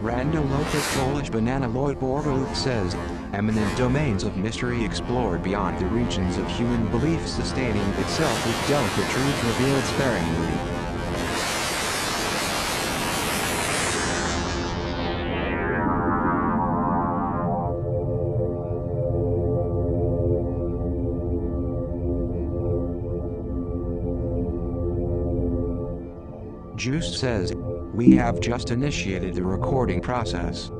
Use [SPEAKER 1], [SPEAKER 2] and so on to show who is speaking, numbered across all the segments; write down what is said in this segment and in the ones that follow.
[SPEAKER 1] Rando Locust Polish Banana Lloyd Borgaloop says, eminent domains of mystery explored beyond the regions of human belief, sustaining itself with delicate truth revealed sparingly. Juice says, we have just initiated the recording process.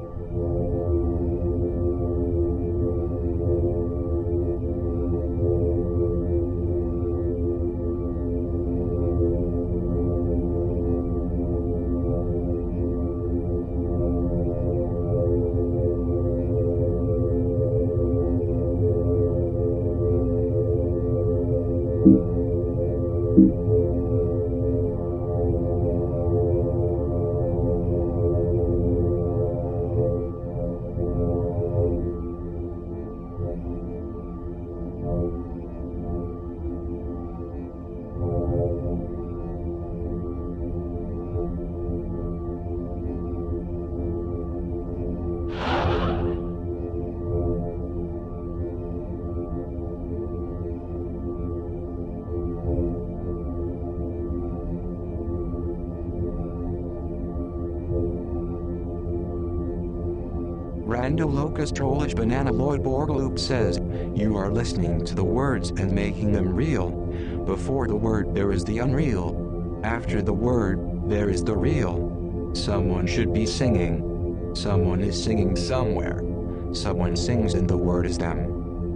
[SPEAKER 1] Rando Locust Trollish Banana Lloyd Borgaloop says, you are listening to the words and making them real. Before the word there is the unreal. After the word there is the real. Someone should be singing. Someone is singing somewhere. Someone sings and the word is them.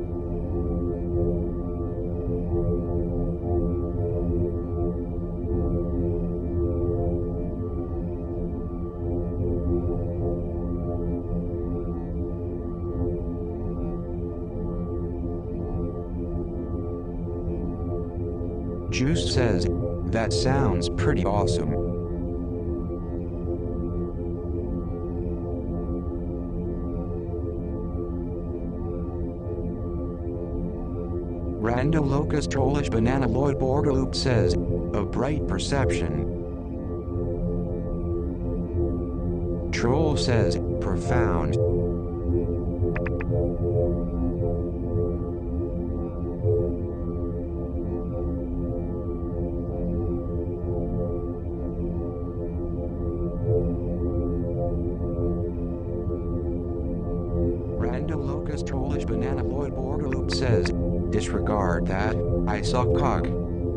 [SPEAKER 1] Juice says, that sounds pretty awesome. Rando Locust Trollish Banana Lloyd Borgaloop says, a bright perception. Troll says, profound. Rando Locust Trollish Banana Lloyd Borgaloop says, disregard that, I saw cock.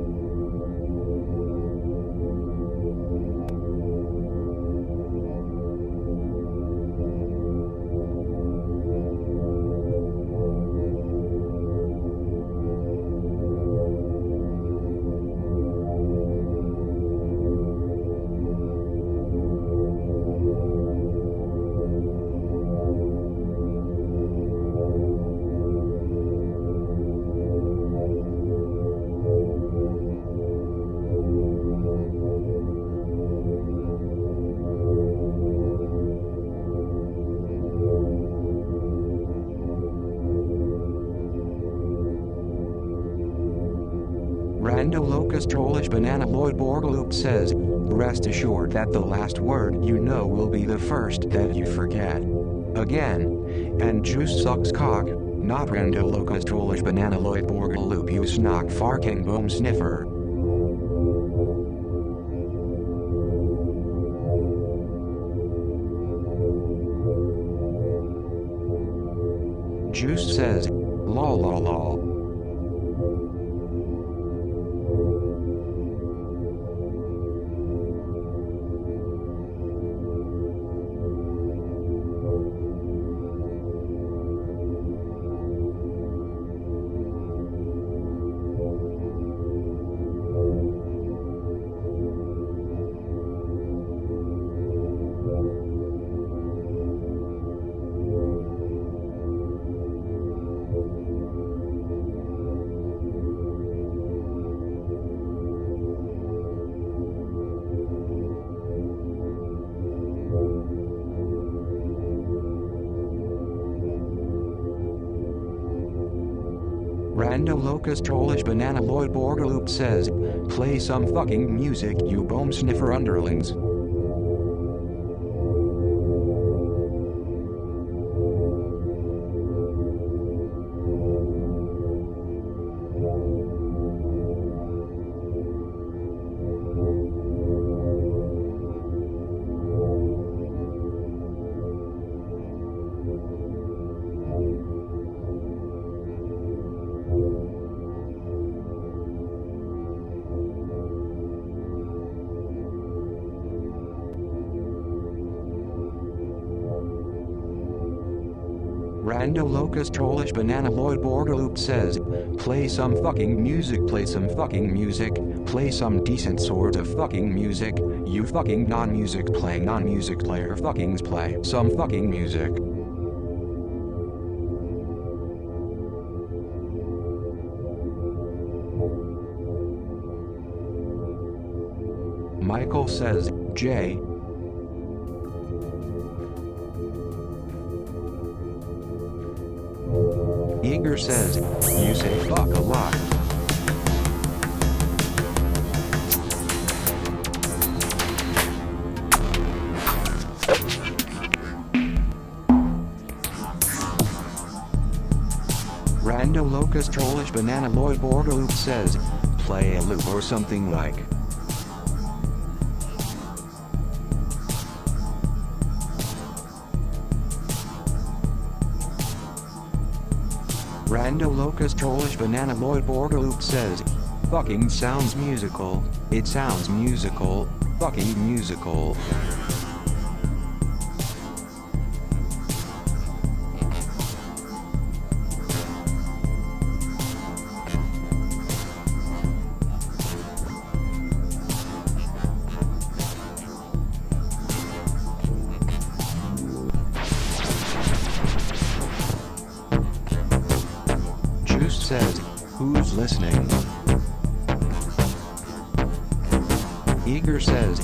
[SPEAKER 1] Rando Locust Trollish Banana Lloyd Borgaloop says, rest assured that the last word you know will be the first that you forget. Again. And Juice sucks cock, not Rando Locust Trollish Banana Lloyd Borgaloop, you snock farking boom sniffer. Juice says, lol lol lol. Rando Locust Trollish Banana Lloyd Borgaloop says, play some fucking music, you bone sniffer underlings. Rando Locust Trollish Banana Lloyd Borgaloop says, play some fucking music, play some fucking music, play some decent sort of fucking music, you fucking non-music playing non-music player fuckings play some fucking music. Michael says, Jay. Eager says, you say fuck a lot. Rando Locust Trollish Banana Lloyd Borgaloop says, play a loop or something like. Rando Locust Trollish Banana Lloyd Borgaloop says, fucking sounds musical, it sounds musical, fucking musical. Says, who's listening? Eager says,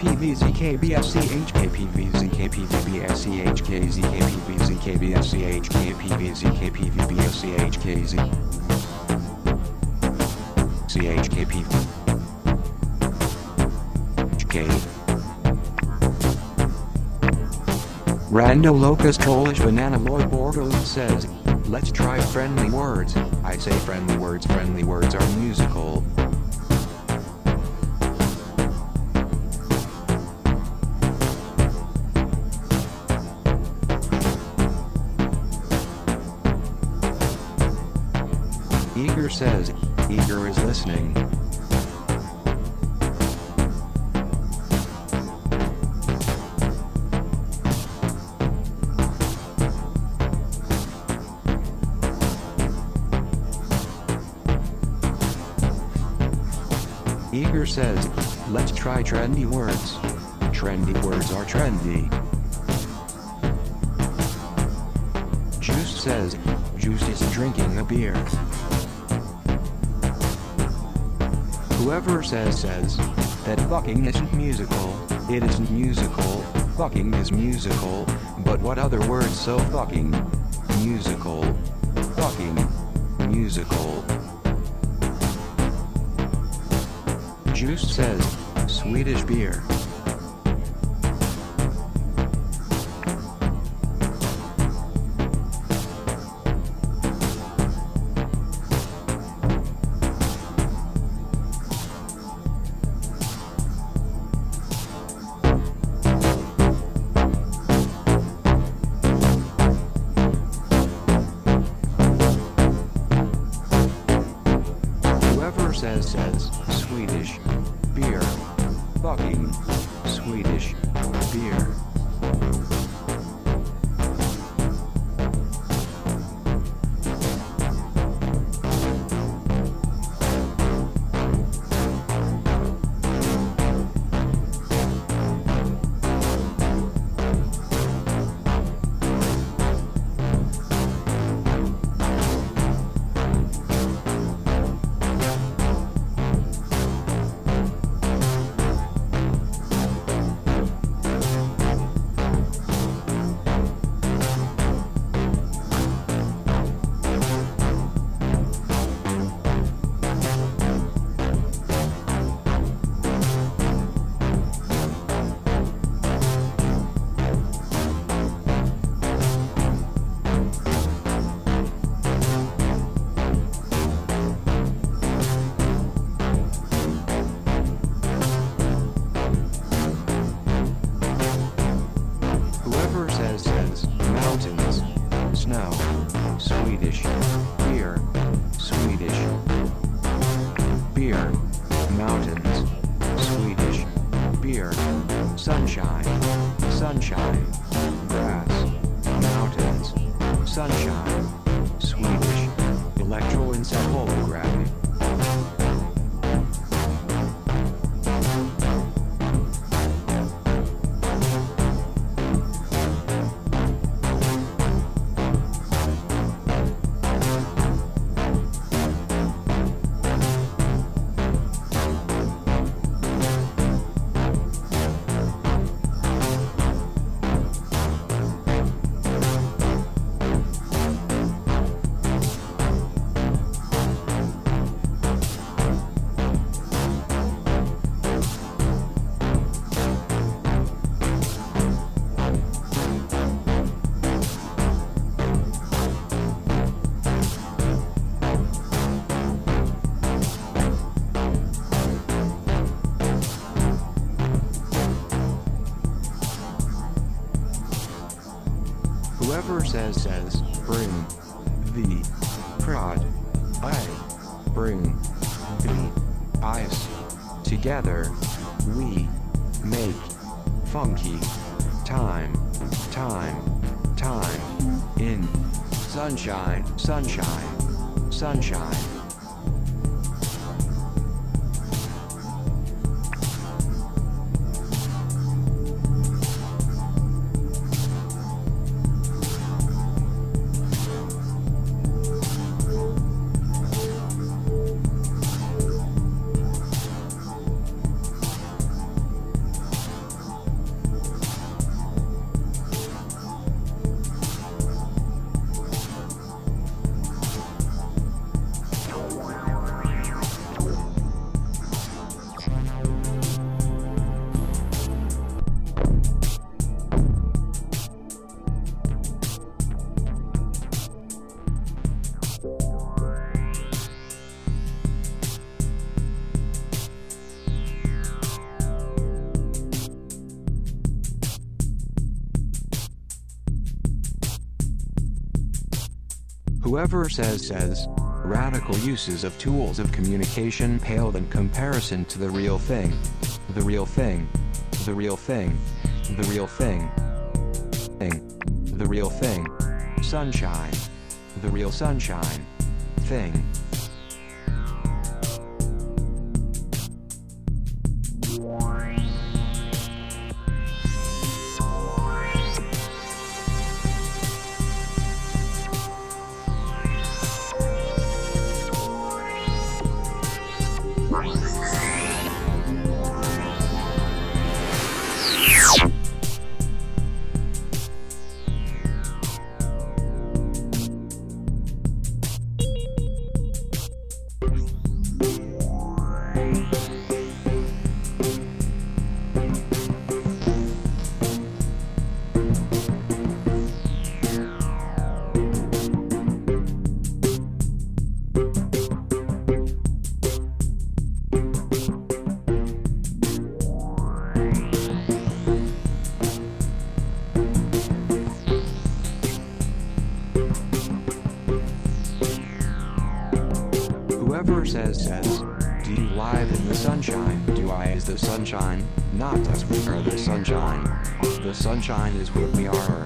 [SPEAKER 1] Rando Locust Trollish Banana Lloyd Borgaloop says, let's try friendly words. I say friendly words are musical. Eager says, Eager is listening. Eager says, let's try trendy words. Trendy words are trendy. Juice says, Juice is drinking a beer. Whoever says that fucking isn't musical, it isn't musical, fucking is musical, but what other words so fucking musical, fucking musical. Juice says, Swedish beer. Whoever says Swedish beer, fucking Swedish beer. Mountains, snow, Swedish, beer, Swedish, beer, mountains, Swedish, beer, sunshine, sunshine, grass, mountains, sunshine. Swedish. Electroencephalography. Whoever says, bring the prod, bring the ice. Together, we make funky time, in sunshine, sunshine, sunshine. Whoever says, radical uses of tools of communication paled in comparison to the real thing. The real thing. The real thing. The real thing. The real thing. Sunshine. The real sunshine. Thing. Whoever says, do you live in the sunshine? Do I is the sunshine? Not us, we are the sunshine. The sunshine is what we are.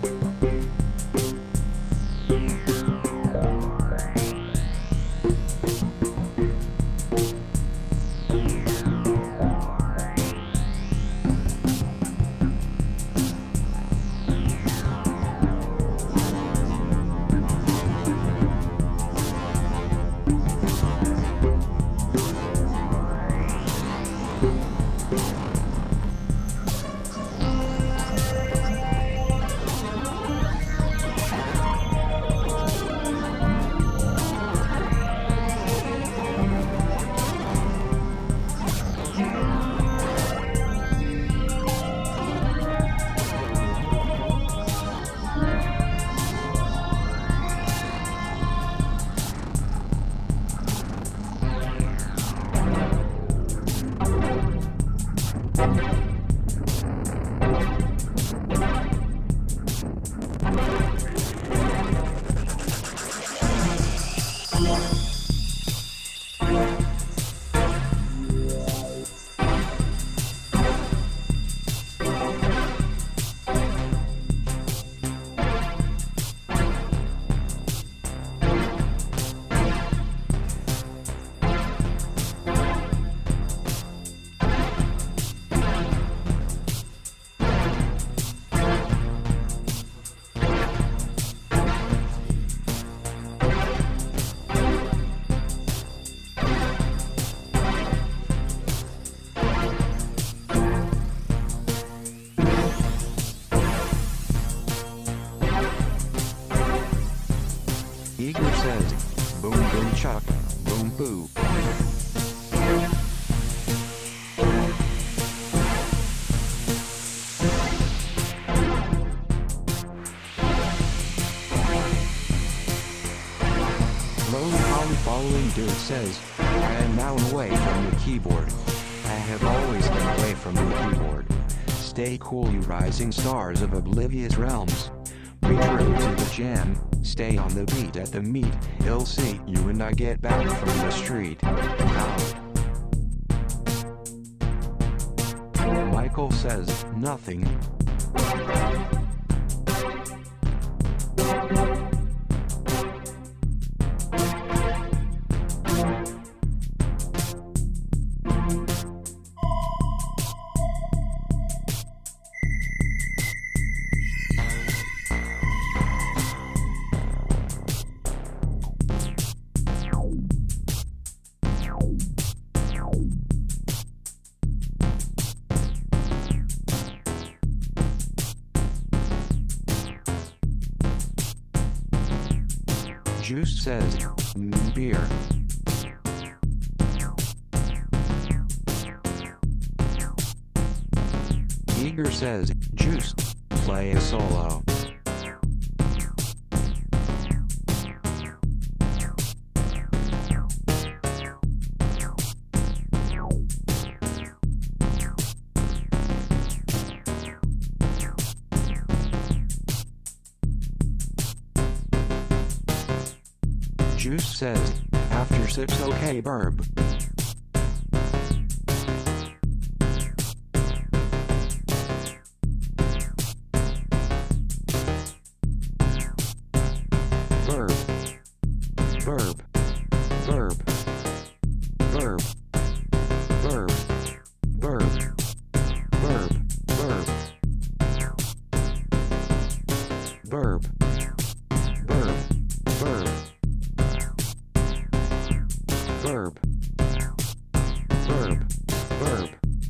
[SPEAKER 1] says, I am now away from the keyboard. I have always been away from the keyboard. Stay cool, you rising stars of oblivious realms. Be true to the jam, stay on the beat at the meet. He'll see you and I get back from the street. Out. Michael says, nothing. Juice says, beer. Eager says, Juice, play a solo. Juice says, after 6 okay burb. Verb. Verb. Verb. Verb. Verb. Verb. Verb. Verb. Verb. Verb. Verb. Verb. Verb. Verb.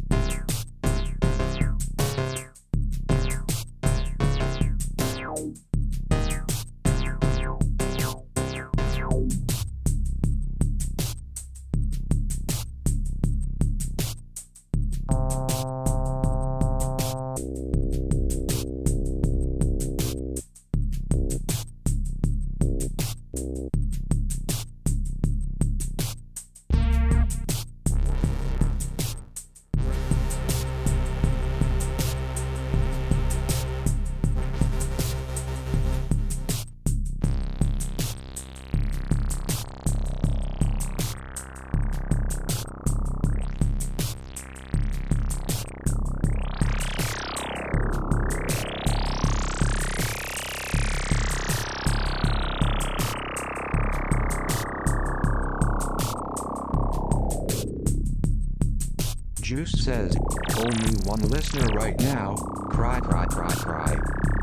[SPEAKER 1] Juice says, only one listener right now, cry cry cry cry.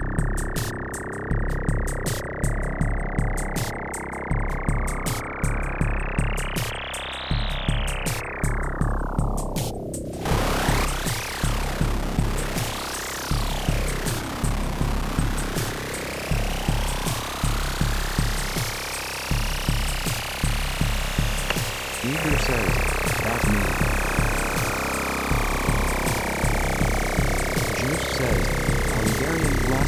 [SPEAKER 1] Eager says, that's me. Juice says, I'm very glad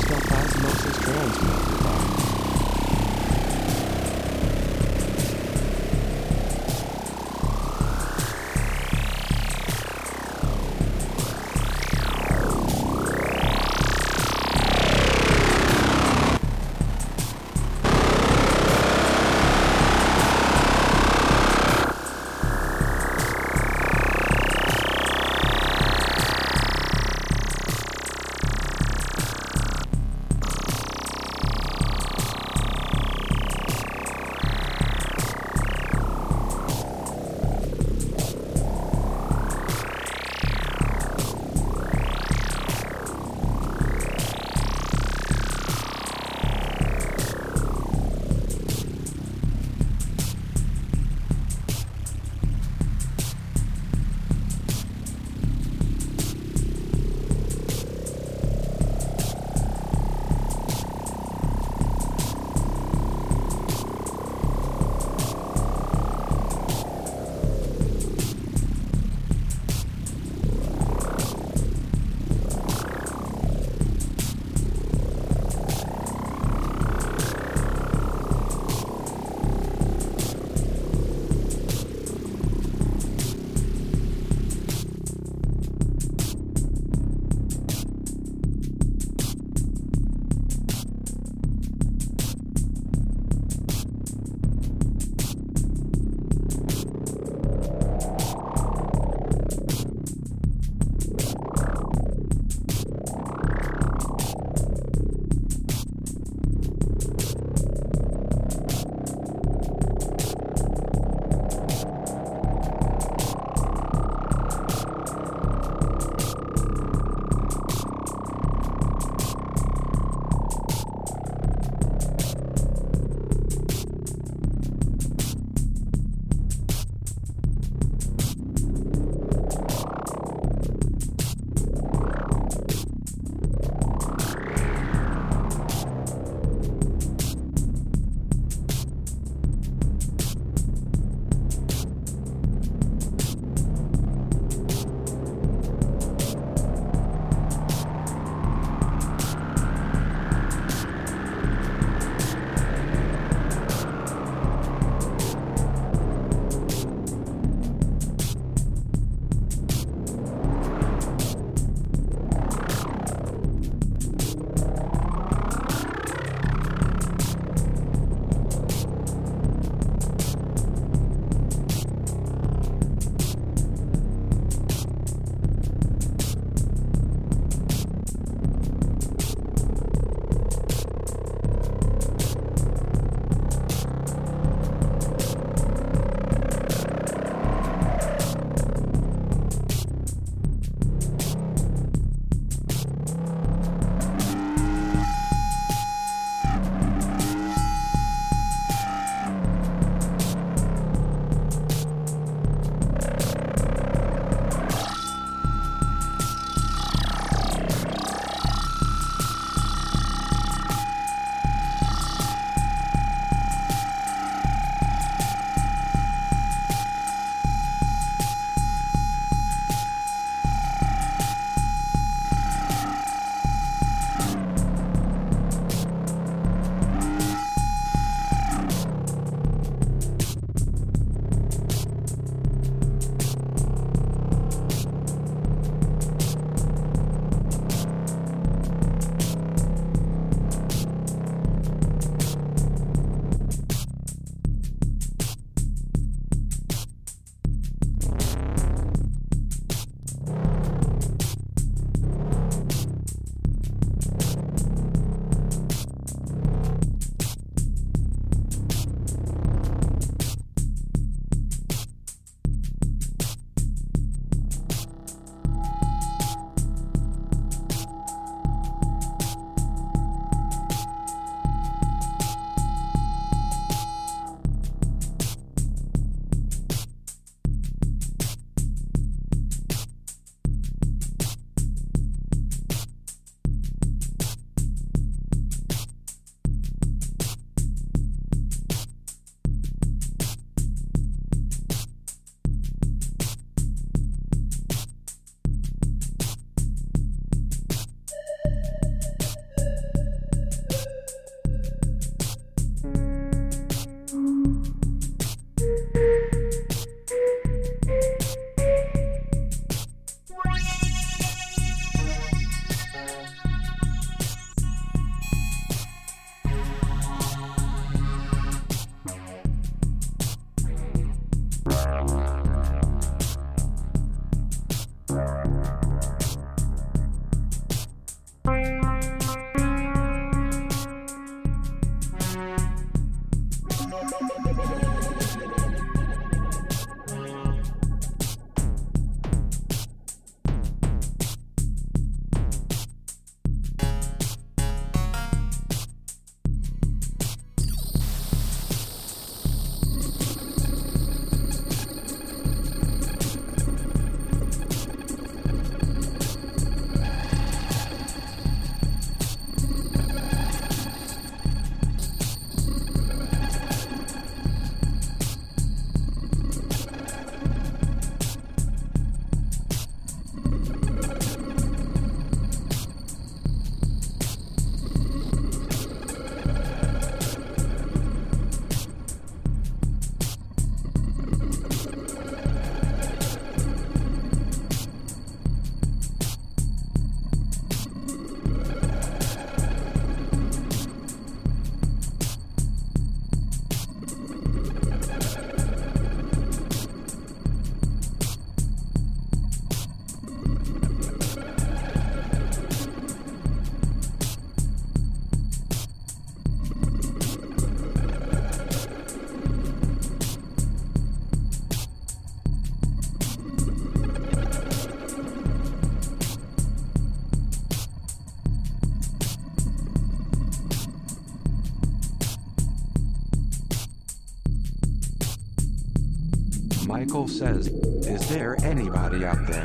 [SPEAKER 1] Michael says, is there anybody out there?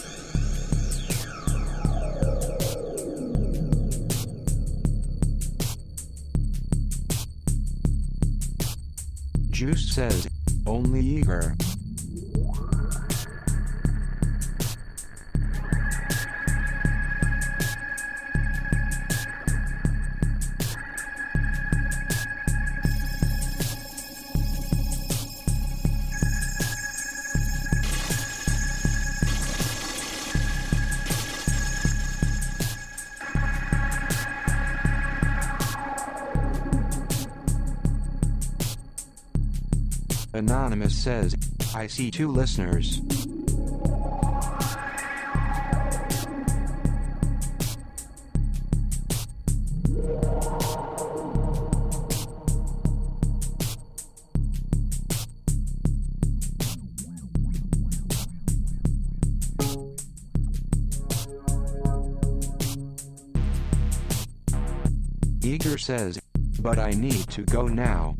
[SPEAKER 1] Juice says, only Igor. Anonymous says, I see 2 listeners. Igor says, but I need to go now.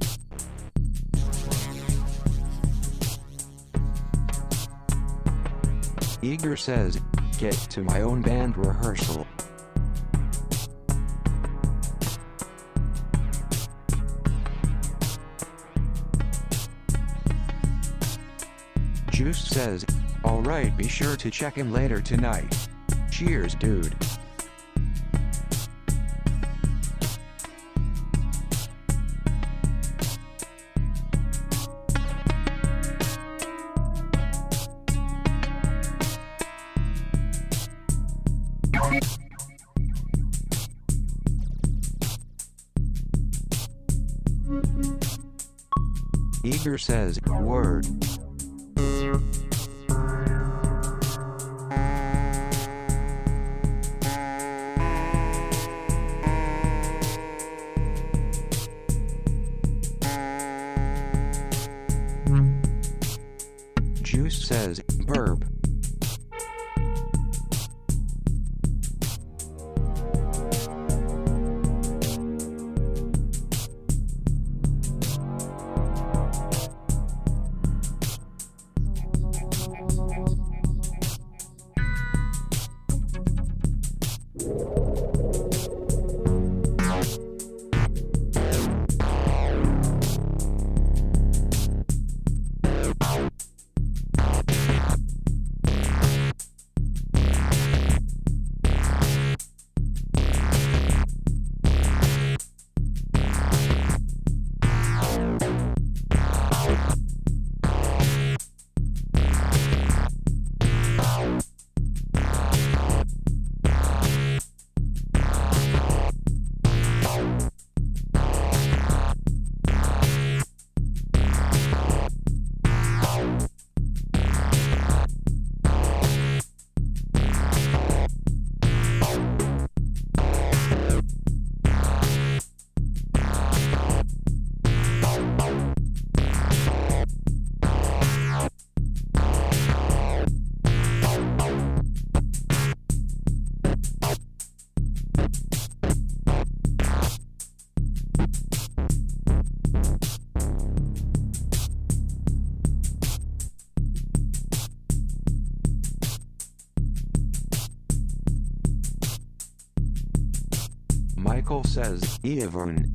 [SPEAKER 1] Igor says, get to my own band rehearsal. Juice says, alright, be sure to check in later tonight. Cheers, dude. Igor says, word. Juice says, burp. Michael says, Eivern.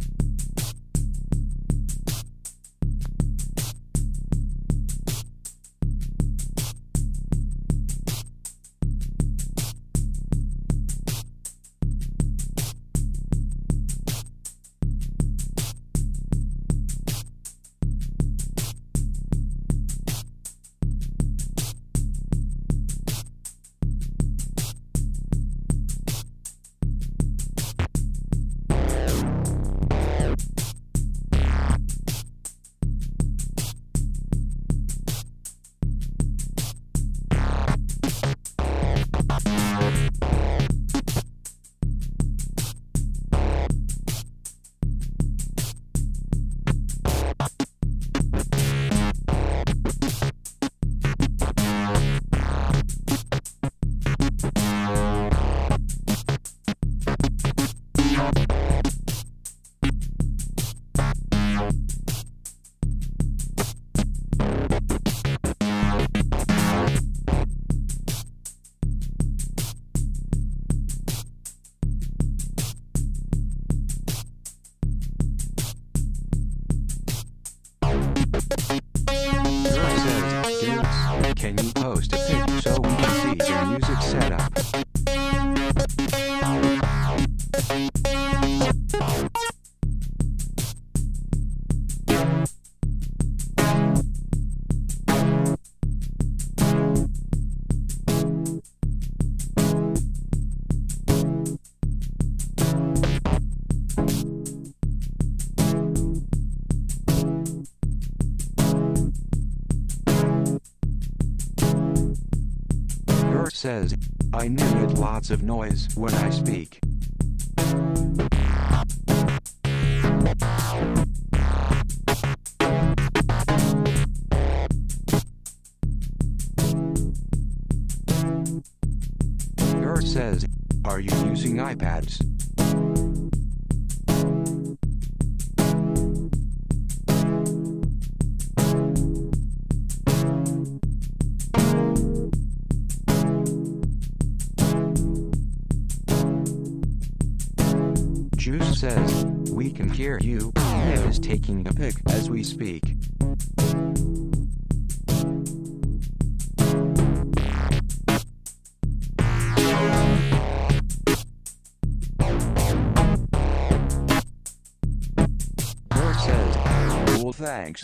[SPEAKER 1] can you post a pic so we can see your music setup? Says, I need lots of noise when I speak. Earth says, are you using iPads? Juice says, we can hear you. It is taking a pic as we speak. Earth says, cool, thanks.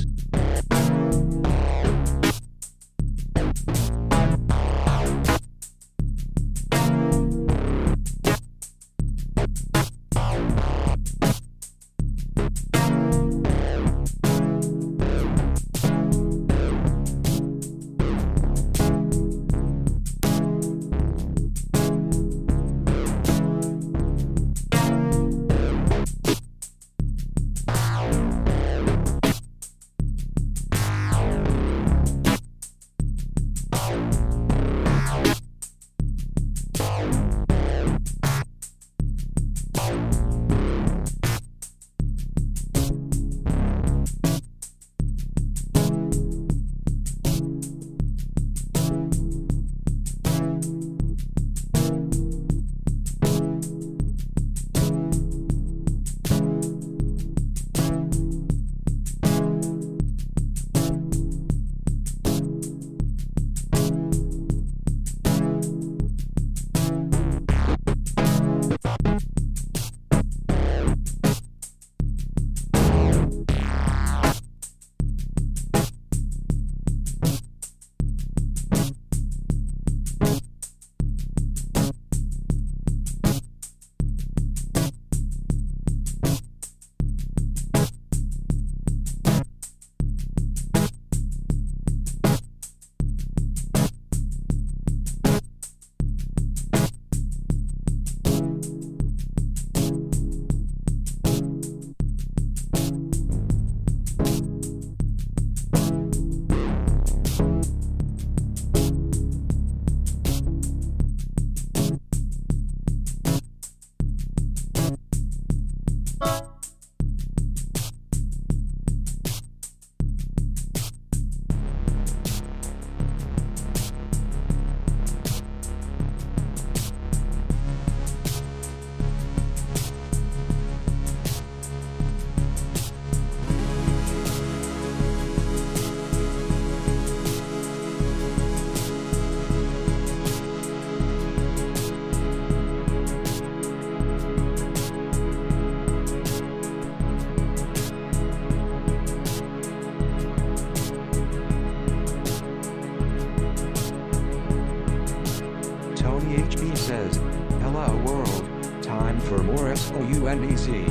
[SPEAKER 1] HB says, hello world, time for more SOUNDC.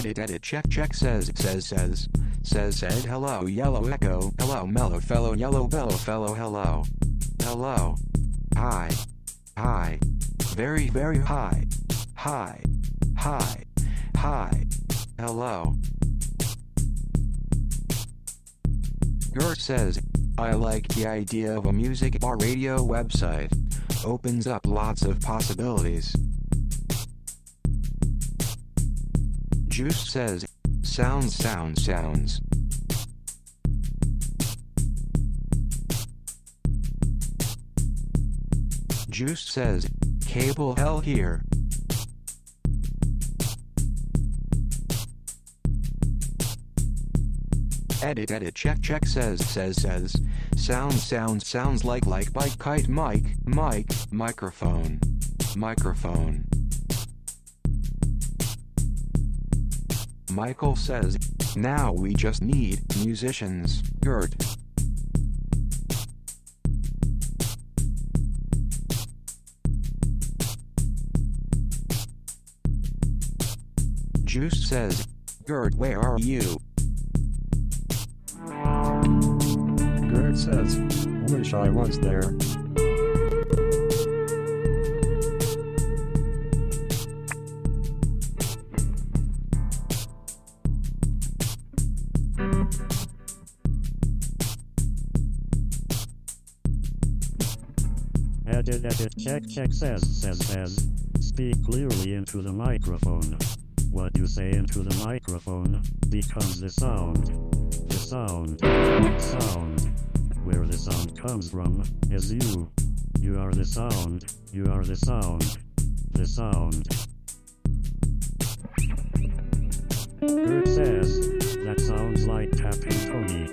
[SPEAKER 1] Edit check says said hello yellow echo hello mellow fellow yellow bellow fellow hello hi very high hello. Gert says, I like the idea of a music bar radio website. Opens up lots of possibilities. Juice says, sounds. Juice says, cable hell here. Edit check says sounds like bike kite mic microphone. Michael says, now we just need musicians. Gert. Juice says, Gert, where are you?
[SPEAKER 2] Gert says, wish I was there.
[SPEAKER 3] Edit check says, speak clearly into the microphone. What you say into the microphone becomes the sound. The sound. Where the sound comes from is you. You are the sound. You are the sound. The sound. Gert says, that sounds like tapping Tony.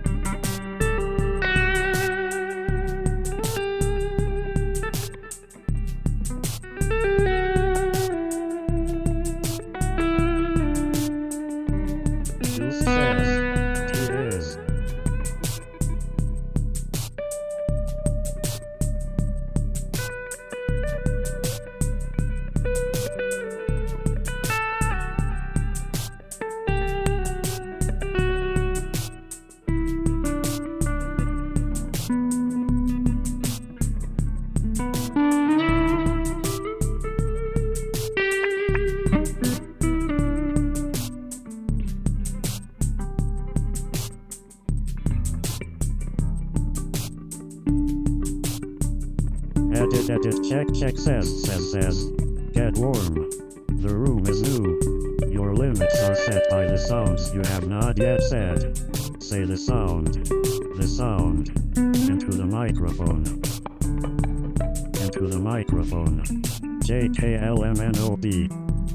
[SPEAKER 3] Edit check says, get warm. The room is new. Your limits are set by the sounds you have not yet said. Say the sound. The sound. Into the microphone. Into the microphone. JKLMNOB.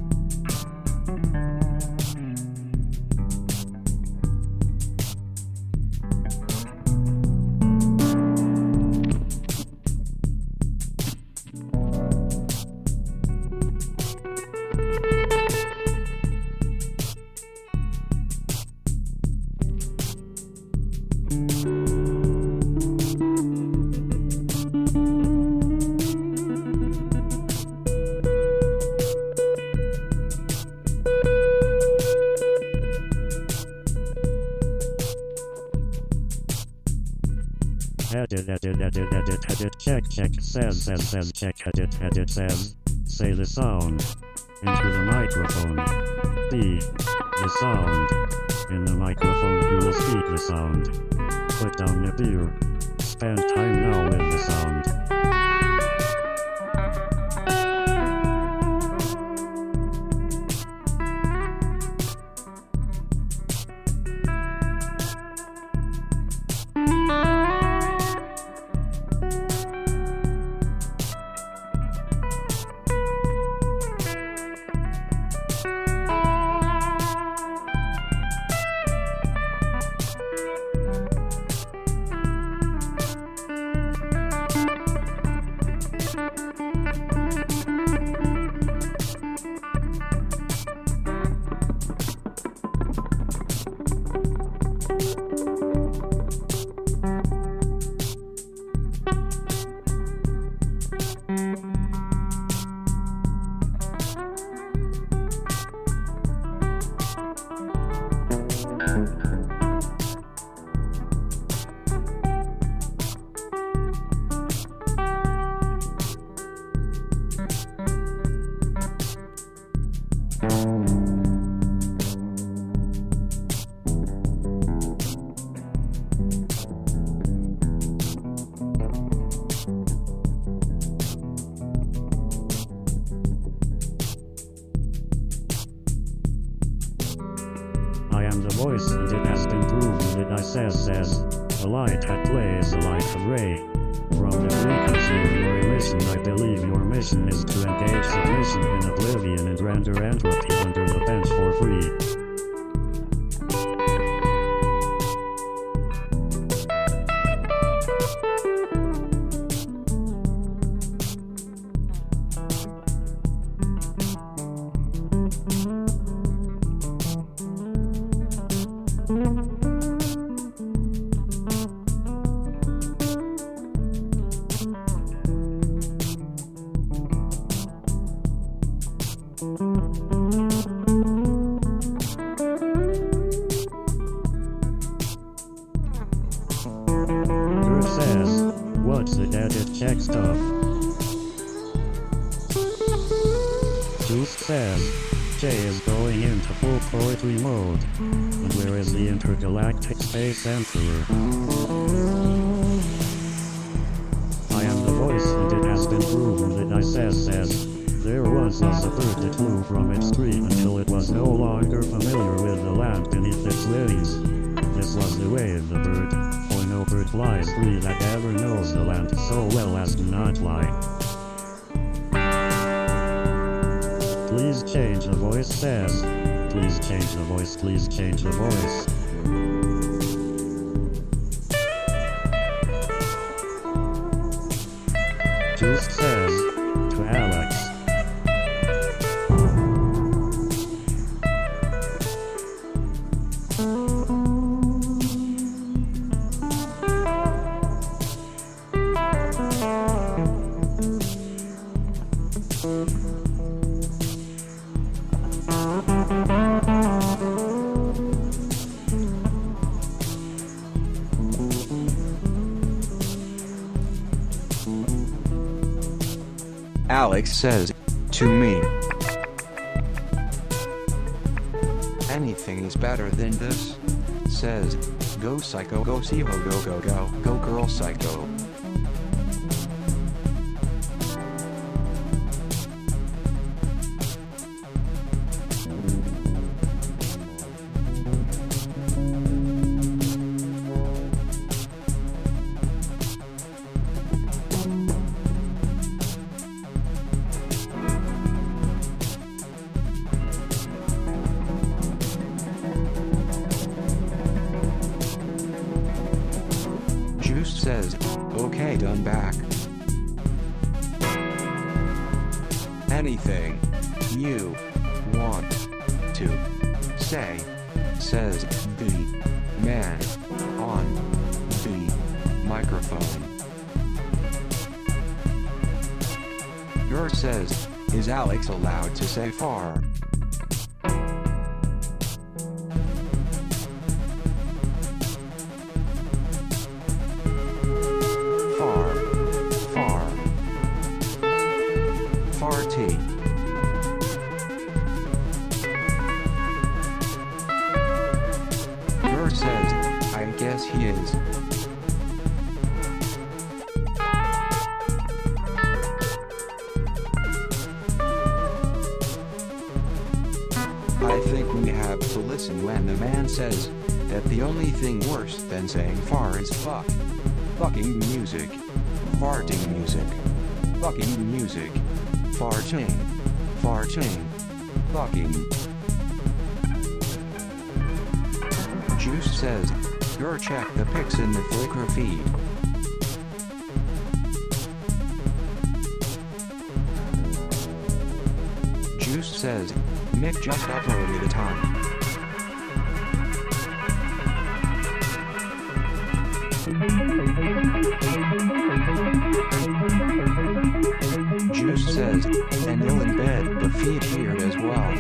[SPEAKER 3] Edit check says check edit says, say the sound. Into the microphone. The sound. In the microphone you will speak the sound. Put down the beer. Spend time now with the sound. I says, a light that plays like a ray. From the frequency of your emission, I believe your mission is to engage submission in oblivion and render entropy under the bench for free. Gert says, what's the edit check stuff? Juice says, Jay is going into full poetry mode. And where is the intergalactic space emperor? I am the voice, and it has been proven that I says, there was a bird that flew from its tree until it was no longer familiar with the land beneath its wings. This was the way of the bird, for no bird flies free that ever knows the land so well as to not fly. Please change the voice says. Please change the voice, please change the voice. Juice says, to Alex.
[SPEAKER 1] Alex says, to me. Anything is better than this. Says, go psycho, go Siho, go girl psycho. Juice says, okay, done back. Anything you want to say, says the man on the microphone. Gert says, is Alex allowed to say far? Farty. Gert says, I guess he is. I think we have to listen when the man says that the only thing worse than saying far is fuck. Fucking music. Farting music. Fucking music. Farting. Farting. Fucking. Juice says, go check the pics in the Flickr feed. Juice says, Mick just uploaded a time. Juice says, and you'll embed the feed here as well.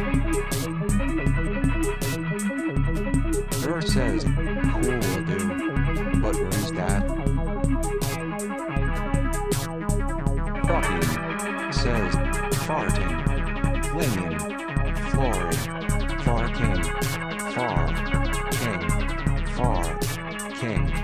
[SPEAKER 1] Gert says, cool dude, but where is that? Fucking says, farting, flinging, flooring, far king, far king, far king.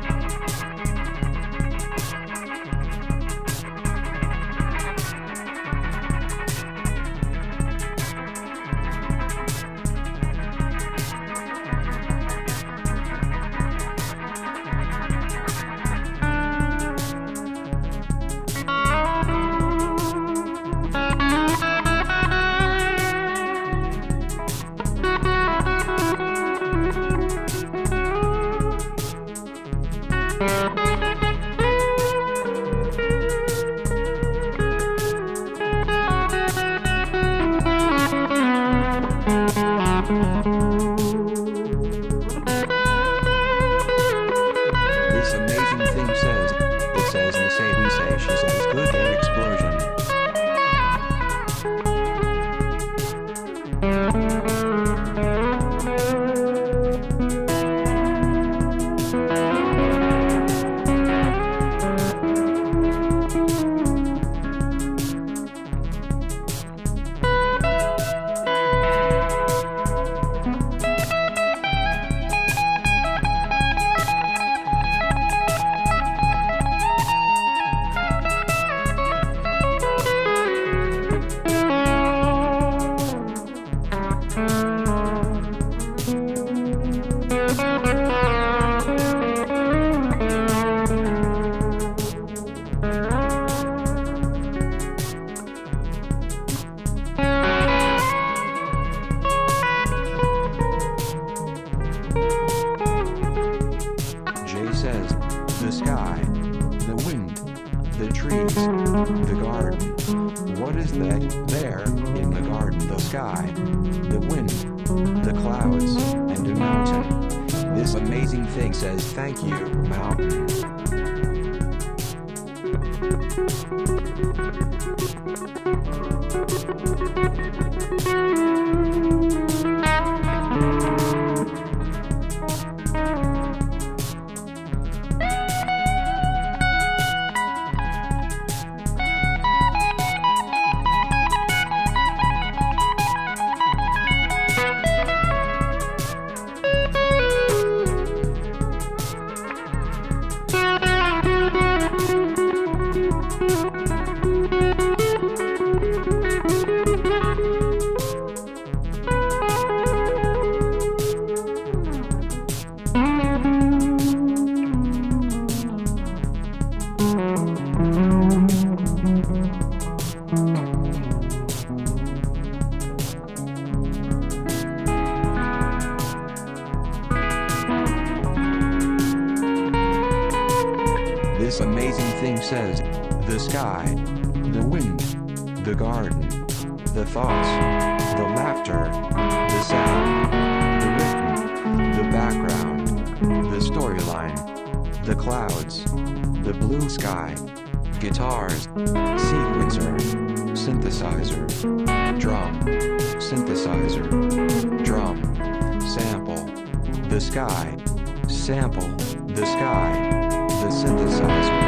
[SPEAKER 1] sky, the wind, the trees, the garden. What is that there in the garden? The sky, the wind, the clouds, and a mountain. This amazing thing says thank you, mountain. This amazing thing says, the sky, the wind, the garden, the thoughts, the laughter, the sound, the rhythm, the background, the storyline, the clouds, the blue sky, guitars, sequencer, synthesizer, drum, synthesizer, drum, sample, the sky, sample, the sky. The synthesizer.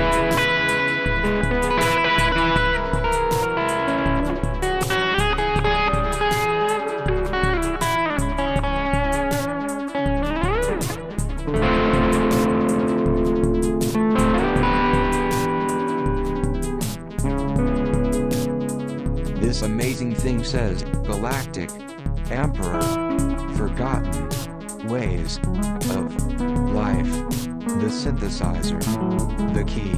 [SPEAKER 1] This amazing thing says, galactic, emperor, forgotten, ways, of, life. The synthesizer, the key.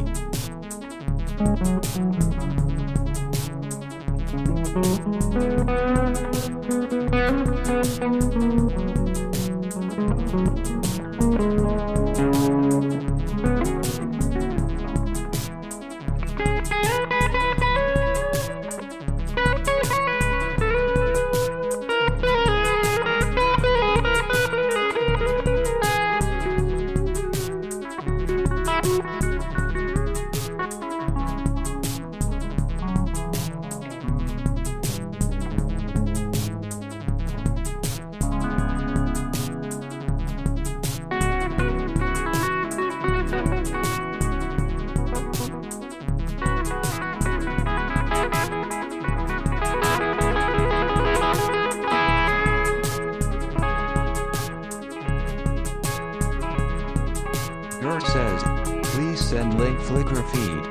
[SPEAKER 1] Gert says, please send link Flickr feed.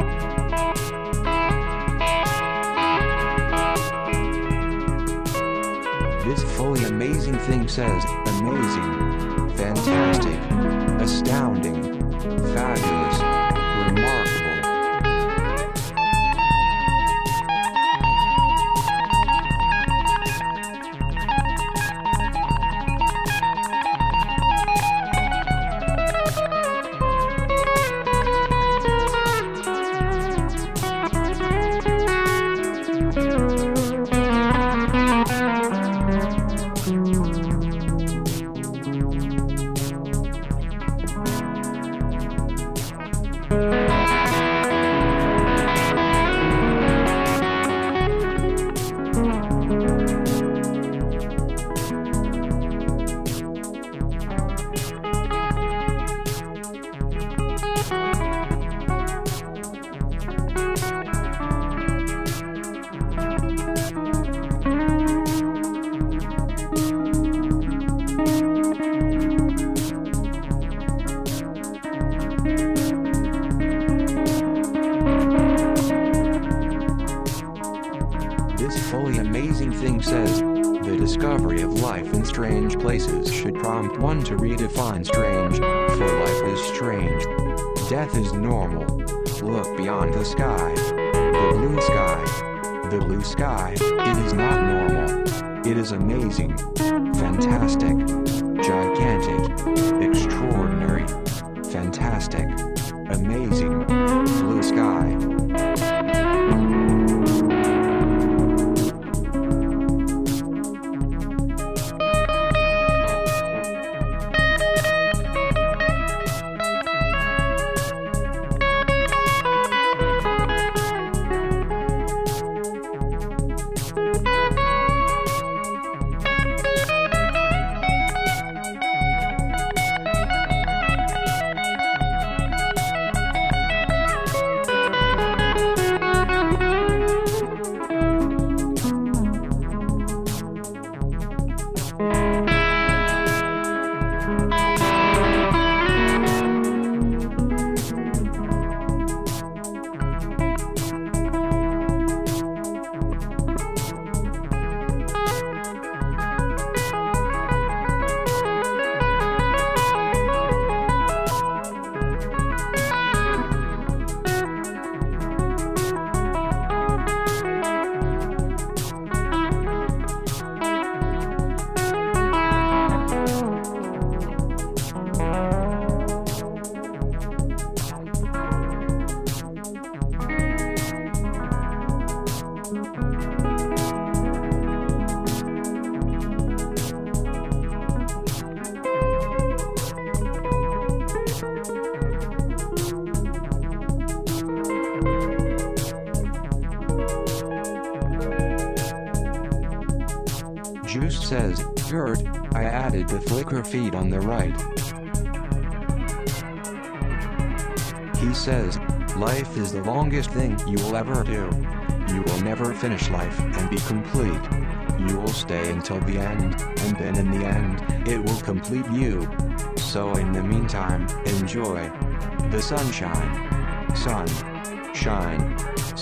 [SPEAKER 1] This fully amazing thing says, amazing, fantastic, astounding, fabulous, remarkable. This fully amazing thing says, the discovery of life in strange places should prompt one to redefine strange, for life is strange. Death is normal. Look beyond the sky. The blue sky. The blue sky. It is not normal. It is amazing. Fantastic. Gigantic. Extraordinary. Fantastic. says, Gert, I added the Flickr feed on the right. He says, life is the longest thing you will ever do. You will never finish life and be complete. You will stay until the end, and then in the end, it will complete you. So in the meantime, enjoy the sunshine. Sun, shine,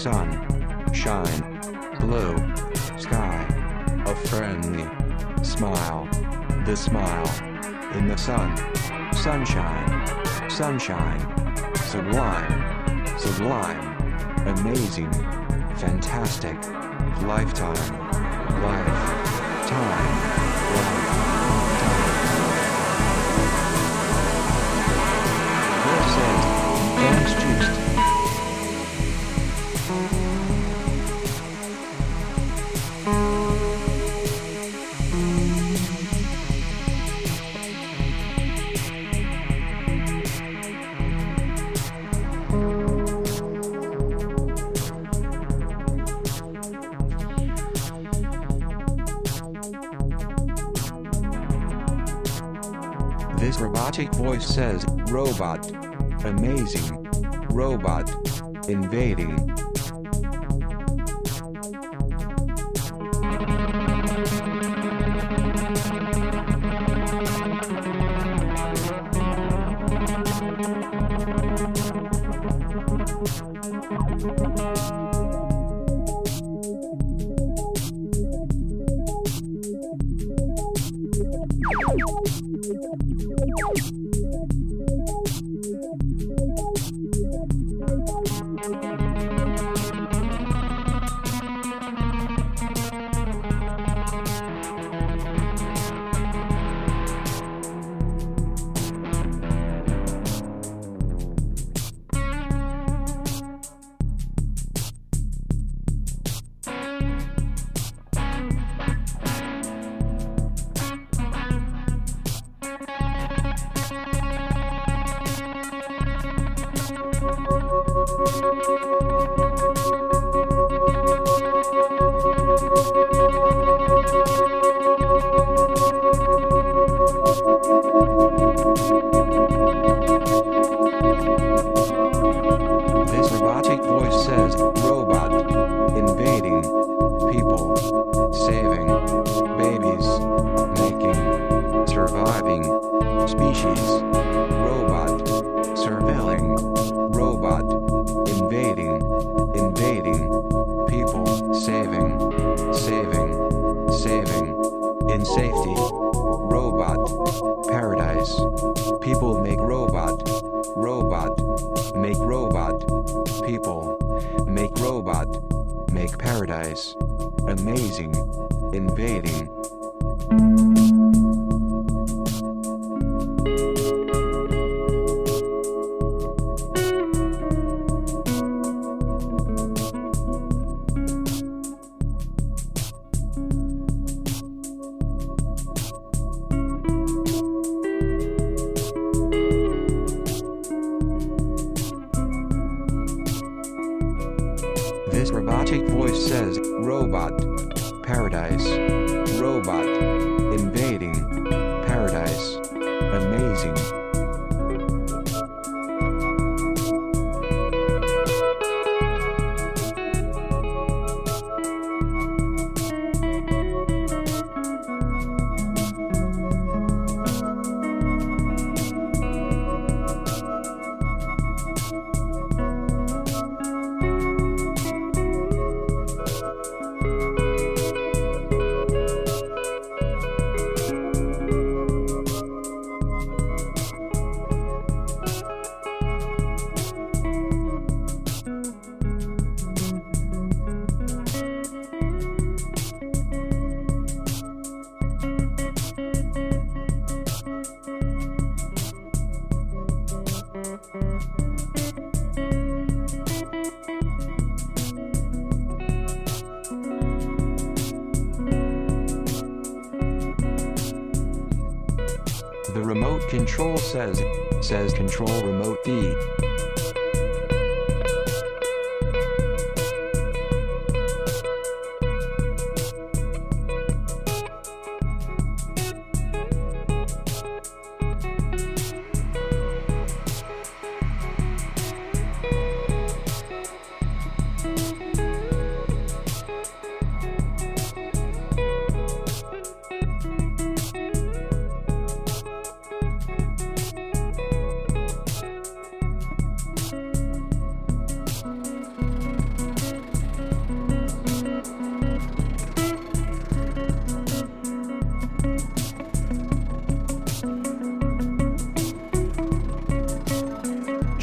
[SPEAKER 1] blue sky, a friendly smile, the smile in the sun, sunshine, sublime, amazing, fantastic, lifetime. This says, thanks juiced. This robotic voice says, robot, amazing, robot, invading. This robotic voice says, robot, invading, people, saving, babies, making, surviving, species, robot, surveilling, robot, invading, people, saving, in safety, robot, paradise, people make robot, make robot, people, make robot, make paradise, amazing, invading. This robotic voice says, robot, paradise, robot, invading, paradise, amazing. The remote control says control remote D.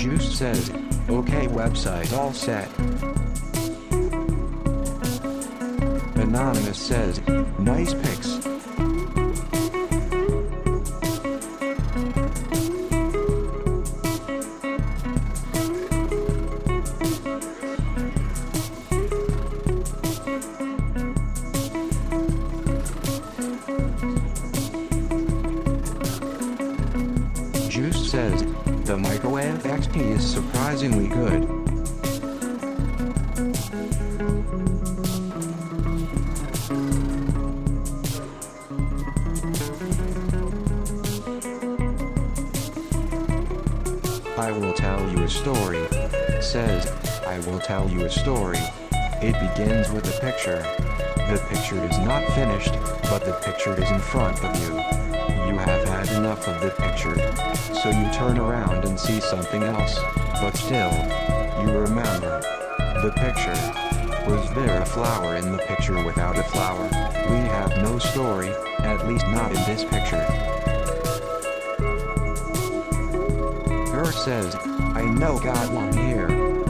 [SPEAKER 1] Juice says, okay, website all set. Anonymous says, nice pics. Juice says, the microwave XP is surprisingly good. I will tell you a story. Says, I will tell you a story. It begins with a picture. The picture is not finished, but the picture is in front of you. You have had enough of the picture, so you turn around and see something else, but still, you remember. The picture. Was there a flower in the picture without a flower? We have no story, at least not in this picture. Her says, I know got one here.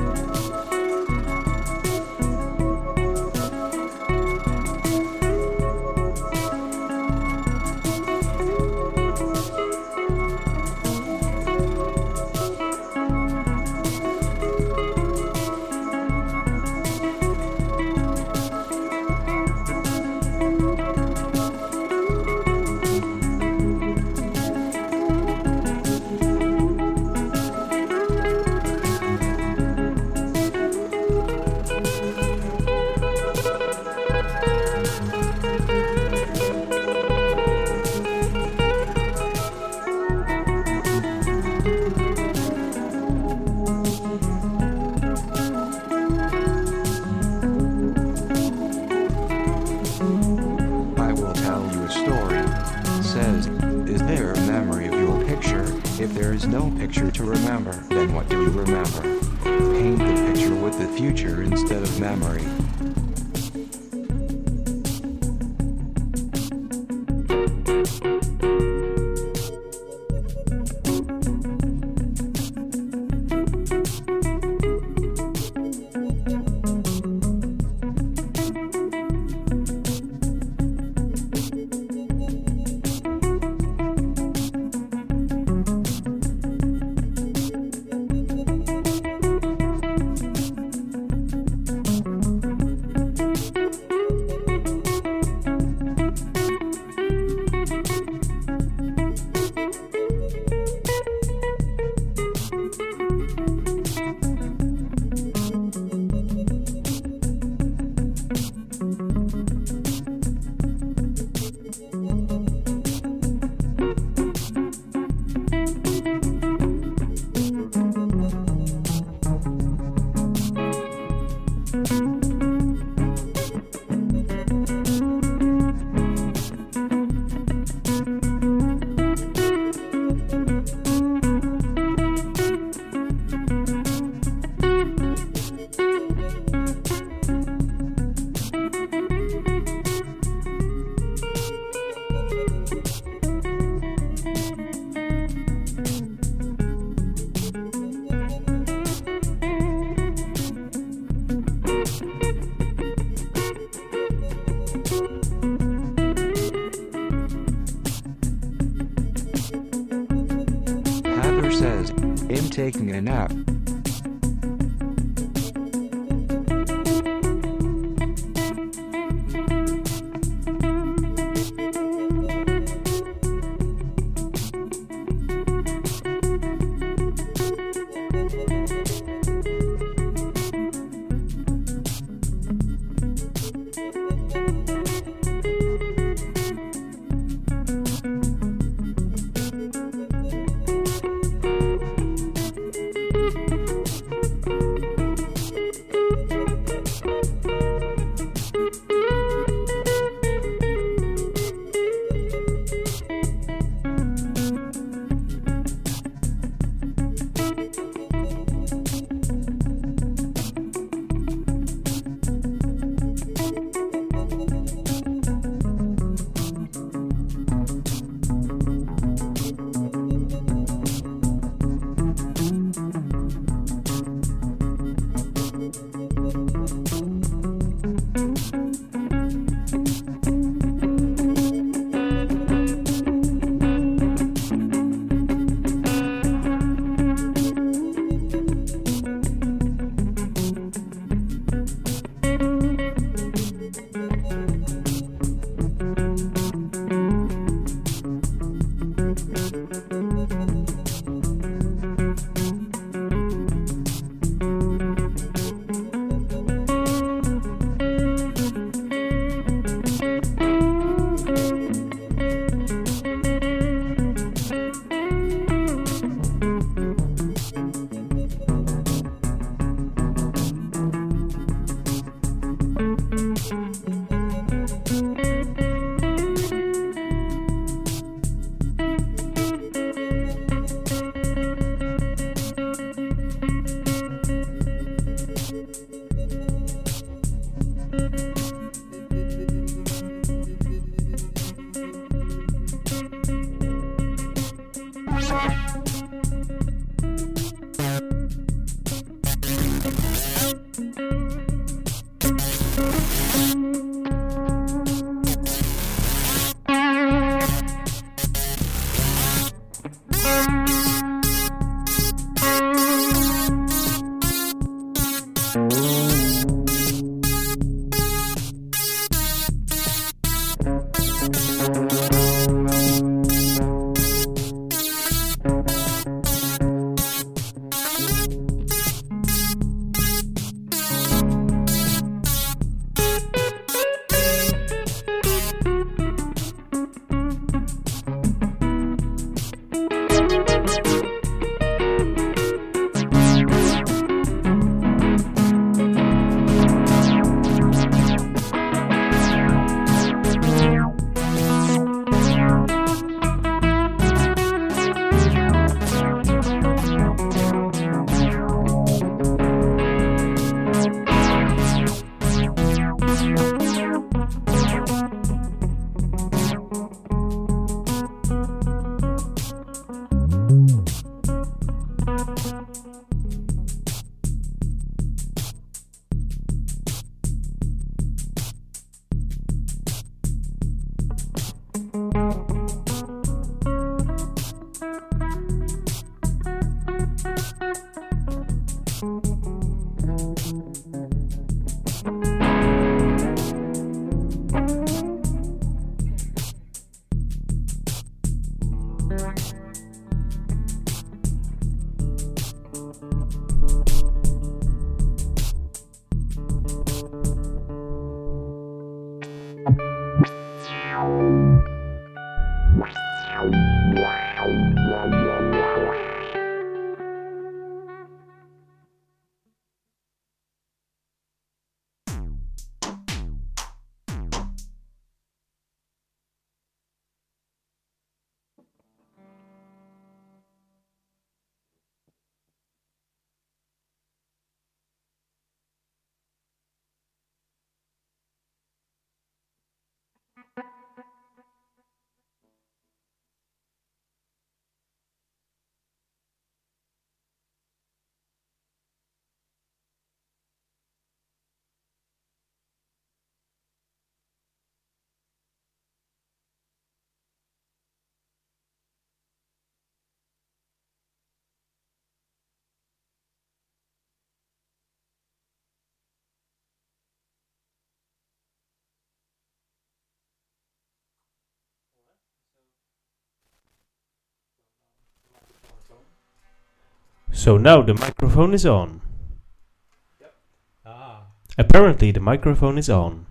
[SPEAKER 1] If there is no picture to remember, then what do you remember? Paint the picture with the future instead of memory. Says, I'm taking a nap.
[SPEAKER 4] So now the microphone is on.
[SPEAKER 5] Yep. Ah.
[SPEAKER 4] Apparently the microphone is on.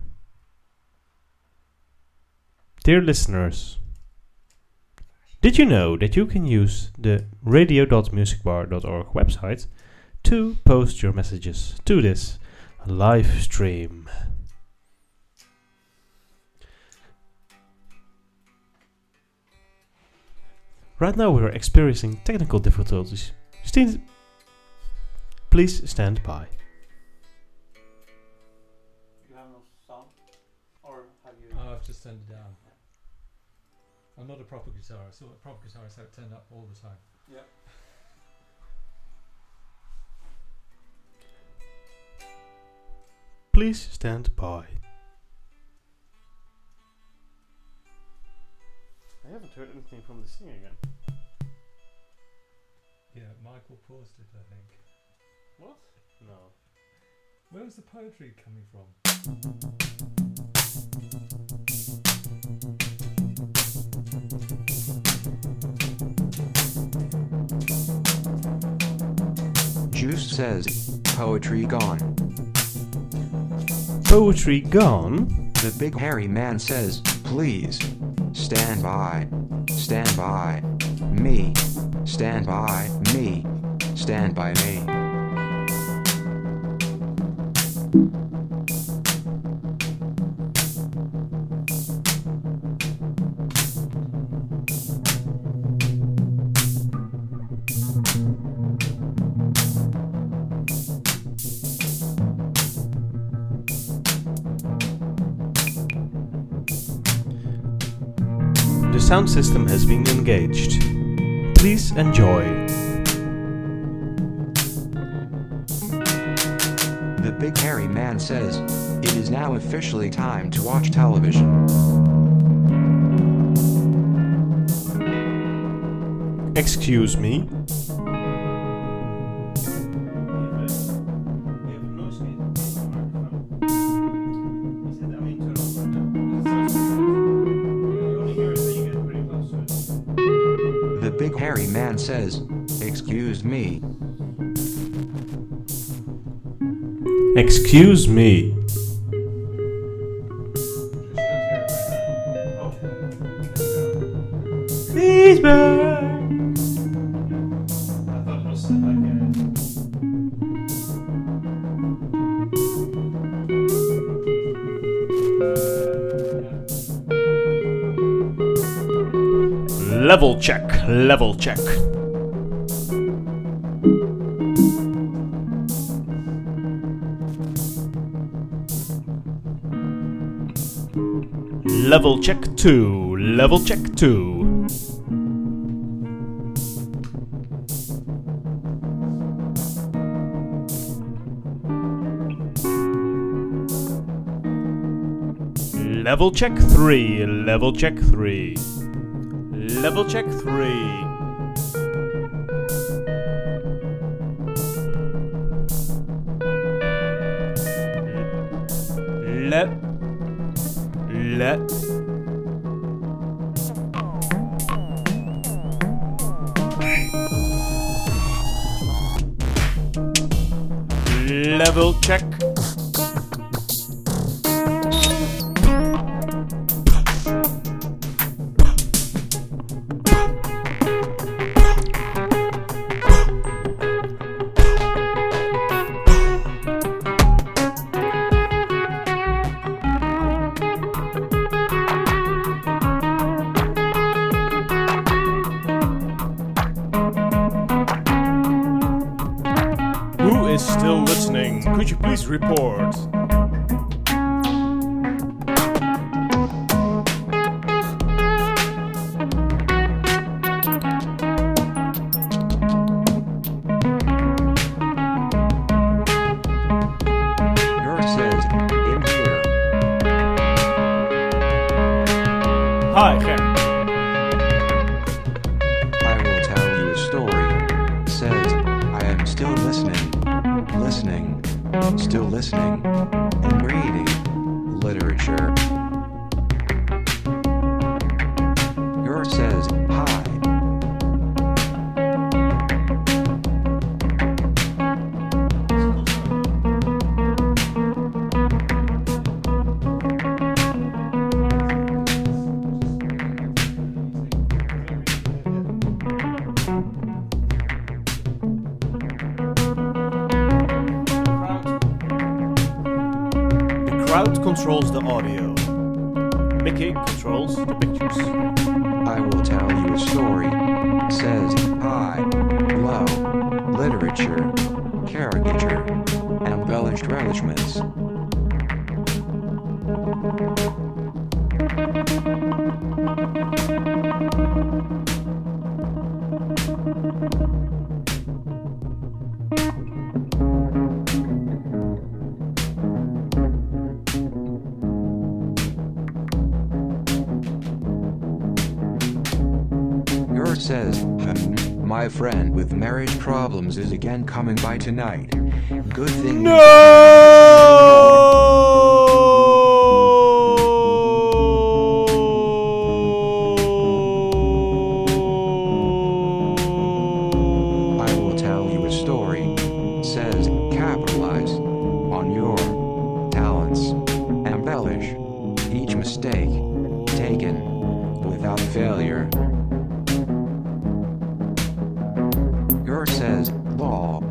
[SPEAKER 4] Dear listeners, did you know that you can use the radio.musicbar.org website to post your messages to this live stream? Right now we're experiencing technical difficulties. Please stand by.
[SPEAKER 5] You have no sound? Or have you...
[SPEAKER 2] I've just turned it down. I'm not a proper guitarist. So a proper guitarist have it turned up all the time.
[SPEAKER 5] Yep.
[SPEAKER 4] Please stand by. I haven't heard anything from the singer again.
[SPEAKER 2] Yeah, Michael paused it, I think.
[SPEAKER 4] What? No.
[SPEAKER 2] Where was the poetry coming from?
[SPEAKER 1] Juice says, poetry gone.
[SPEAKER 4] Poetry gone?
[SPEAKER 1] The big hairy man says, please, stand by, stand by, me, stand by, me, stand by me.
[SPEAKER 4] The sound system has been engaged. Please enjoy.
[SPEAKER 1] The big hairy man says, it is now officially time to watch television.
[SPEAKER 4] Excuse me.
[SPEAKER 1] The big hairy man says, "Excuse me."
[SPEAKER 4] Excuse me. Level check, level check. Level check 2, level check 2. Level check 3, level check 3. Level check 3. Level check. Who is still listening? Could you please report?
[SPEAKER 1] Yours says, "In here."
[SPEAKER 4] Hi, Ger.
[SPEAKER 1] I will tell you a story. Says, "I am still listening, still listening, and reading literature." Yours says, "Hi."
[SPEAKER 4] The crowd controls the audio. Mickey controls the pictures.
[SPEAKER 1] I will tell you a story. Says, "Hi, hello, literature, caricature, embellished relishments." Yours says, "My friend with marriage problems is again coming by tonight. Good thing." I will tell you a story. Says, "Capitalize on your talents. Embellish each mistake taken without failure." Yours says, "Law."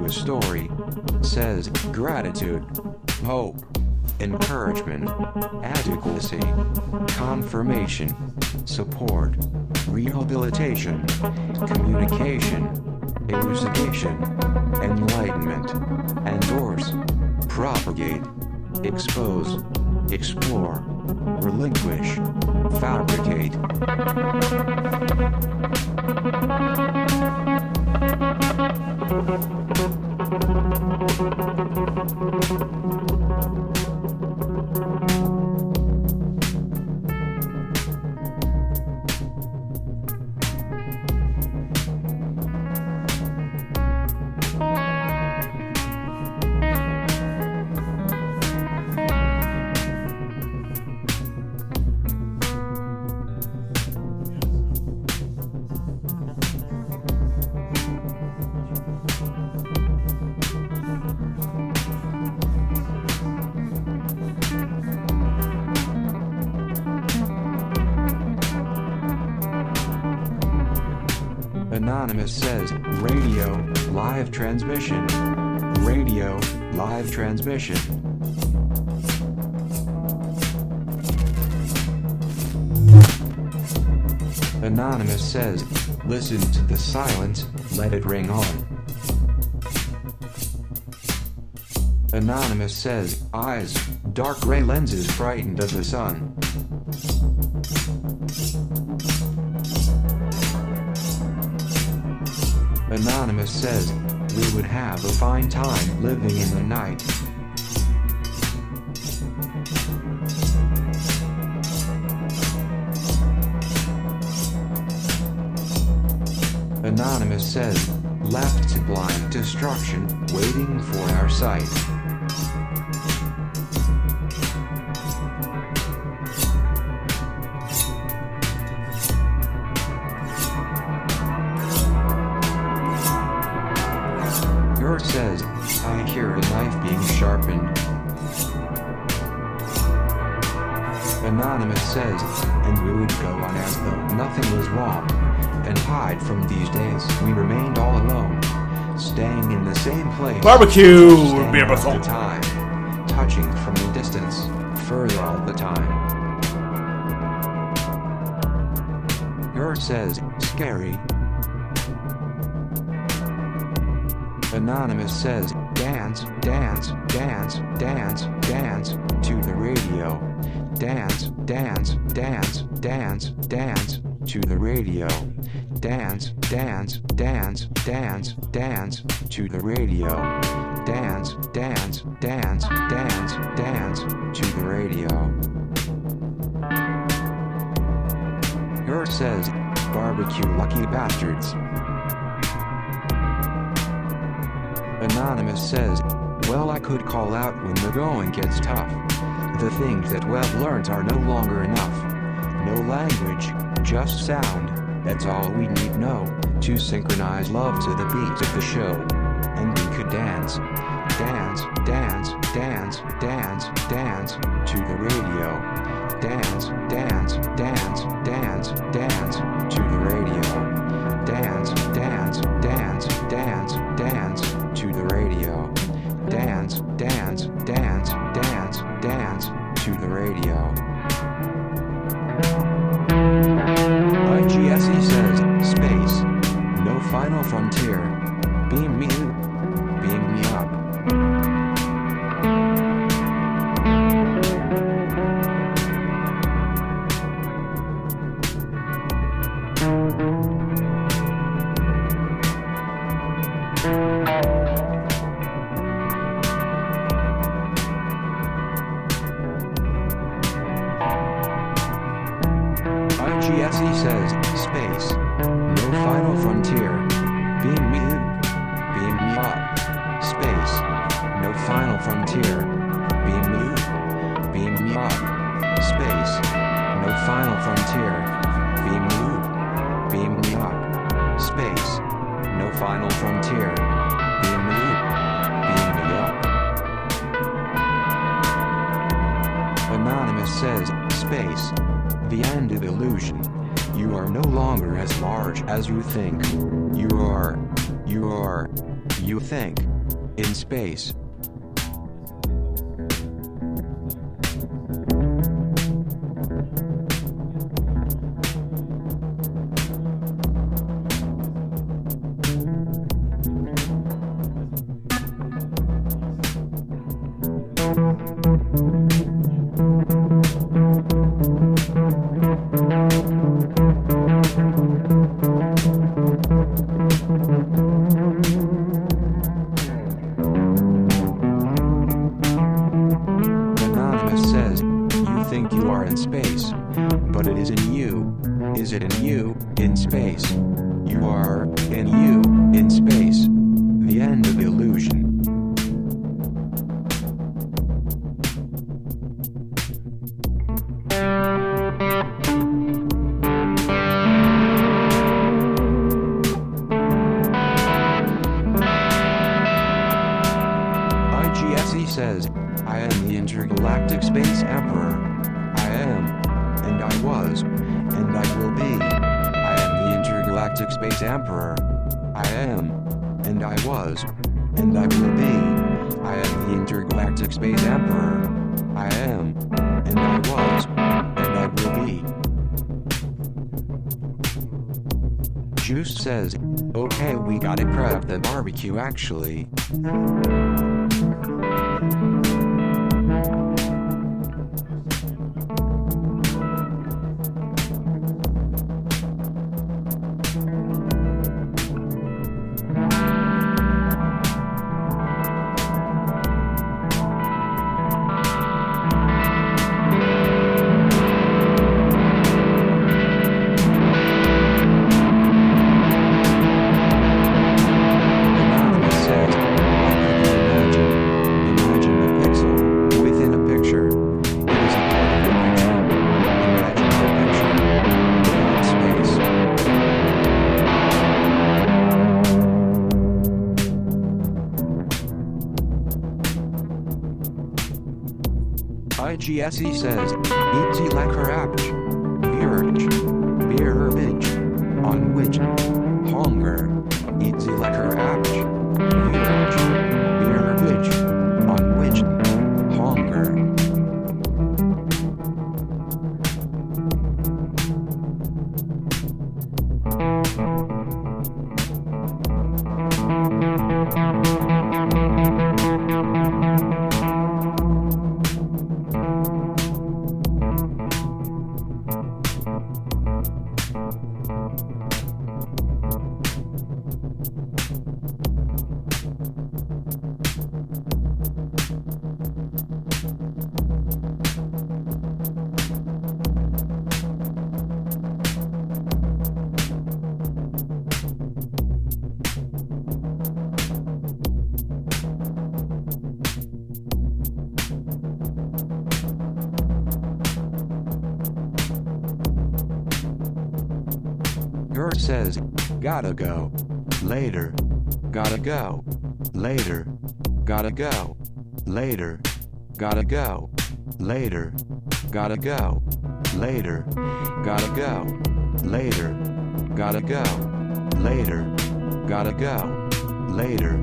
[SPEAKER 1] to a story, says gratitude, hope, encouragement, adequacy, confirmation, support, rehabilitation, communication, elucidation, enlightenment, endorse, propagate, expose, explore, relinquish, fabricate. Anonymous says, radio, live transmission. Radio, live transmission. Anonymous says, listen to the silence, let it ring on. Anonymous says, eyes, dark gray lenses frightened of the sun. Anonymous says, we would have a fine time living in the night. Anonymous says, left to blind destruction, waiting for our sight. Says, I hear a knife being sharpened. Anonymous says, and we would go on as though nothing was wrong, and hide from these days. We remained all alone, staying in the same place.
[SPEAKER 4] Barbecue!
[SPEAKER 1] Staying
[SPEAKER 4] Beer
[SPEAKER 1] all
[SPEAKER 4] bottle.
[SPEAKER 1] the time, touching from the distance, further all the time. Yours says, scary. Anonymous says, dance, dance, dance, dance, dance, to the radio. Dance, dance, dance, dance, dance, to the radio. Dance, dance, dance, dance, dance, to the radio. Dance, dance, dance, dance, dance, to the radio. Yours says, barbecue lucky bastards. Anonymous says, well, I could call out when the going gets tough. The things that we've learned are no longer enough. No language, just sound, that's all we need know to synchronize love to the beat of the show. And we could dance, dance, dance, dance, dance, dance, to the radio. Dance, dance, dance, dance, dance, to the radio. Dance, dance, dance, dance, dance, to the radio. Dance, dance, dance, dance, dance, to the radio. IGSE says, space, no final frontier. Beam me up. IGSE says, space, no final frontier. Beam me up. Space, no final frontier. Beam me up. Space, no final frontier. Beam me up. Space, no final frontier. Beam me up. Anonymous says, space, the end of illusion. You are no longer as large as you think. You are You think. In space. Anonymous says, you think you are in space, but it is in you. Is it in you, in space? You are, in you, in space. The end of illusion. IGSE says, I am the intergalactic space emperor. I am, and I was, and I will be. I am the intergalactic space emperor. I am, and I was, and I will be. I am the intergalactic space emperor. I am, and I was, and I will be. Juice says, okay, we gotta prep the barbecue actually. Anonymous says, imagine the pixel within a picture. It is a part of the picture. Imagine the picture without space. IGSE says, easy lekker apch, beerbage, on which, hunger, easy lekker apch, beerbage, on which, hunger. Gert says, gotta go. Later. Gotta go. Later. Gotta go. Later. Gotta go. Later. Gotta go. Later. Gotta go. Later. Gotta go. Later. Gotta go. Later.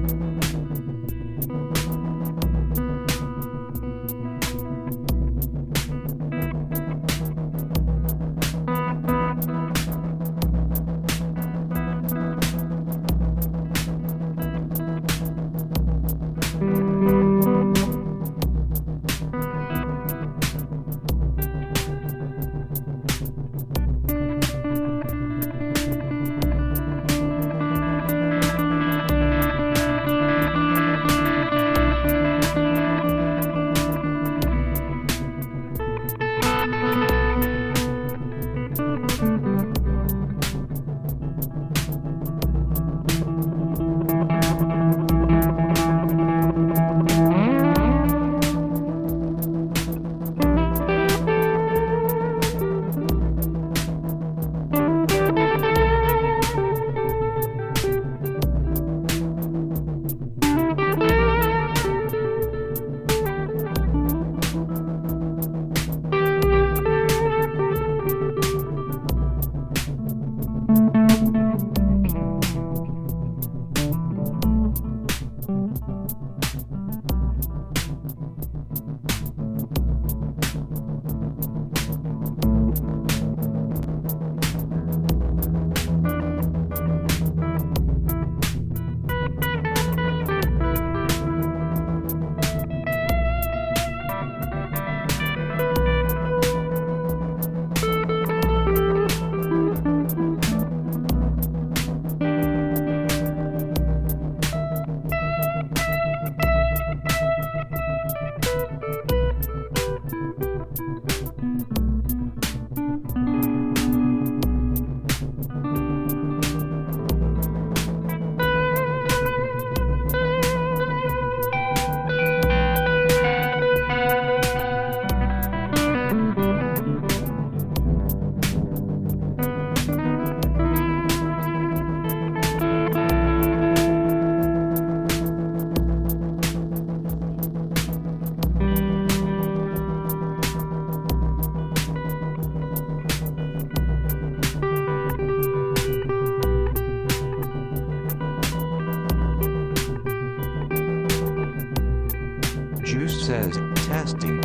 [SPEAKER 1] Testing.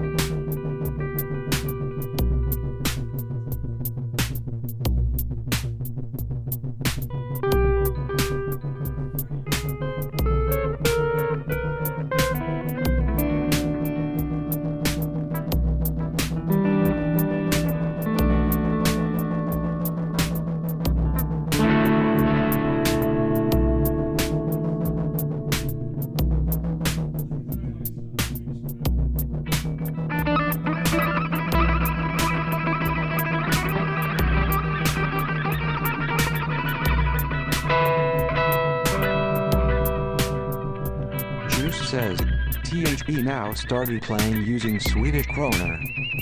[SPEAKER 1] Juice says, THB now started playing using Swedish kroner.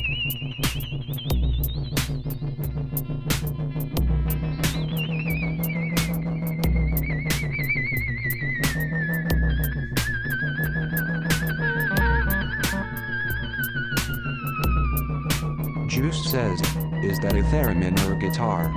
[SPEAKER 1] Juice says, is that a theremin or a guitar?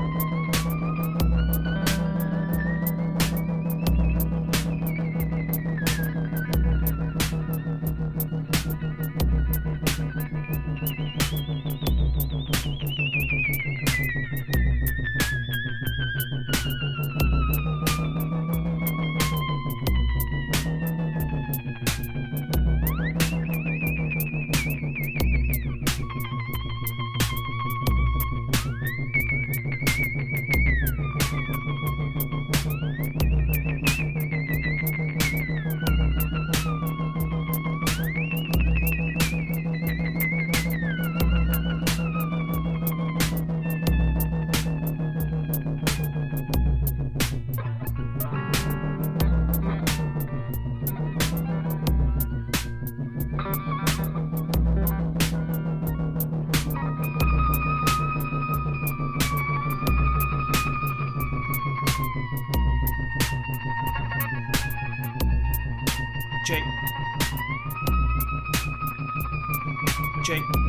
[SPEAKER 6] Jake.